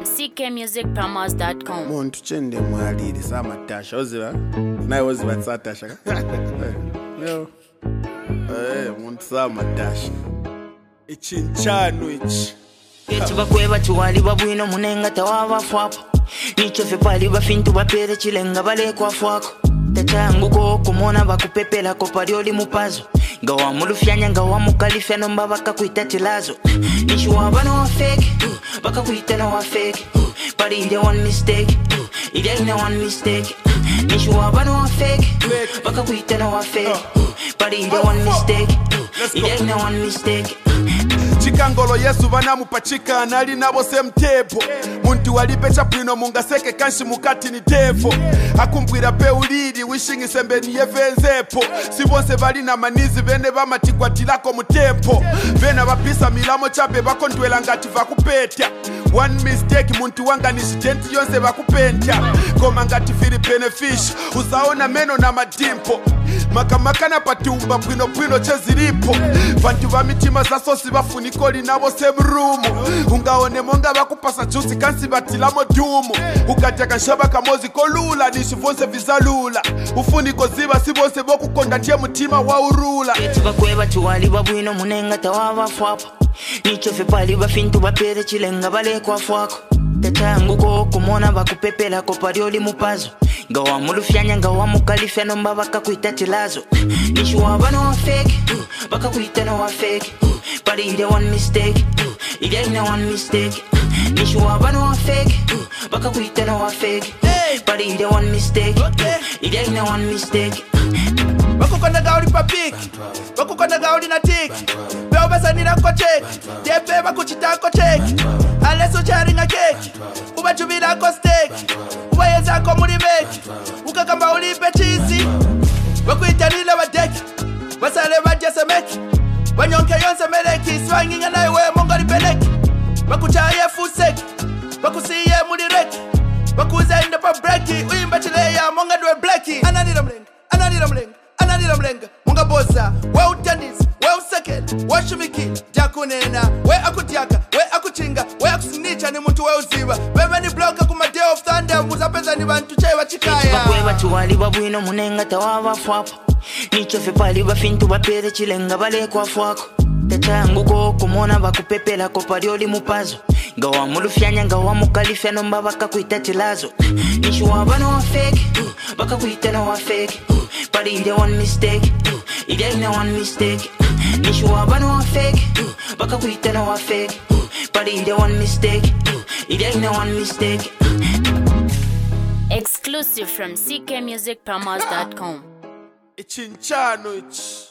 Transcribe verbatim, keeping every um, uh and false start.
c k music promos dot com. Muntu chende mwalili sama Tasha oziba naye oziba tsatasha yo eh muntu sama Tasha ichinchano ichi Eti bakweba tuwali babwino munenga tawaba fwapo Nicho fepali bafintu bapere chilenga bale kwa fwako Tatangu ko kumona bakupepela ko parioli mupazo Ngawa mulufyanya ngawa mukalifya nomba bakakuita chilazo Nishu wabano wa fake bakakuita na wa fake But it ain't one mistake It ain't one mistake Nishu wabano wa fake bakakuita na wa fake But it ain't one mistake It ain't one mistake Chikangolo Yesu banamupachika nali nabo semtepo muntu walipe chaprino mungaseke kanshi mukati ni tefo akumbwira pe ulidi wishing isembeni yevenzepo sibonse bali na manizi bene bamatikwatilako mutempo bena bapisa milamo chabe bakontwela ngati vakupetya one mistake muntu wanga nishitenti yonse bakupentya koma ngati Philipene fish uzaona meno na madimpo makamakana patumba bwino bwino chezilipo vantu vamitima zasosi bafunikoli nabo semrumu ungaone monga bakupasa juice kansi batilamo dumu ukatya kashaba kamozi kolula nishivonse vizalula ufuniko ziba sibonse bokukonda ndiye mutima wa urula Eti bakweba tuwali babwino munenga tawaba fwapo Nicho fepali bafintu bapere chilenga bale kwa fwako Tatangu ko kumona bakupepela ko parioli mupazo Ngawa mulufyanya ngawa mukalifya nomba bakakuita chilazo Nishu wabano wa fake bakakuita na wa fake But it ain't one mistake It ain't one mistake Nishu wabano wa fake bakakuita na wa fake But it ain't one mistake It ain't one mistake Bakukona gauli papik Bakukona gauli na tik Beo besa nina ko check Tepe bakuchita ko check Aleso chari nga cake Uba chubira ko steak Uba yenza ko muri make Ukakamba ulipe cheesy Bakuitanile wa deck Basale bajese make Banyonke yonse meleki Swanginga na iwe mongoli peleki Bakuchaye fusek Bakusiye muri reki Bakuzende pa breki Uimba chileya monga dwe bleki Ananira mlenga Ananira mlenga Ananira mlenga Munga bosa We utanis We usakele We shumiki Jakunena We akutiaka We akuchinga We akusinicha ni muntu we uziba Bebe ni bloka kuma day of thunder Muzapeza ni bantu chai wachikaya Bakweba tuwali babwino munenga tawaba fwapo Nicho fepali bafintu bapere chilenga bale kwa fwako Tatangu ko kumona bakupepela ko parioli mupazo Ngawa mulufyanya ngawa mukalifya nomba bakakuita chilazo Nishu wabano wa fake bakakuita na wa fake But it ain't one mistake It ain't one mistake Nishu wabano wa fake bakakuita na wa fake But it ain't one mistake It ain't one mistake Exclusive from c k music promos dot com. ichinchano ichi